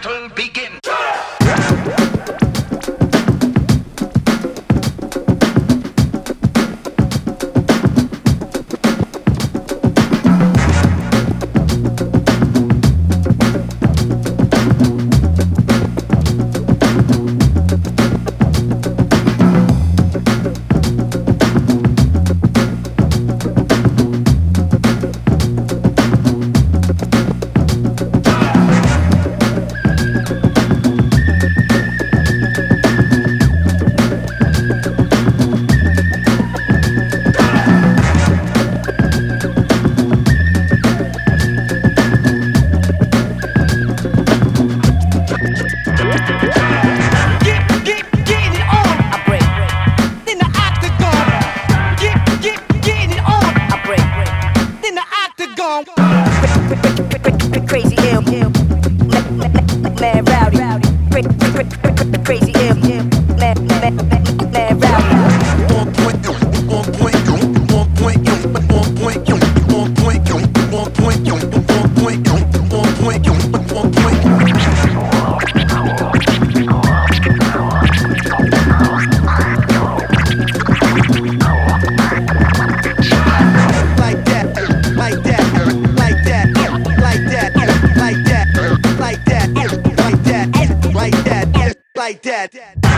battle begin. Crazy ill, mad rowdy, crazy ill, mad rowdy. On point, on point, on point, on point, on point, on point, on point, on point, on point. Like that, like that, like that, like that, like that, like that, like that, like that, like that.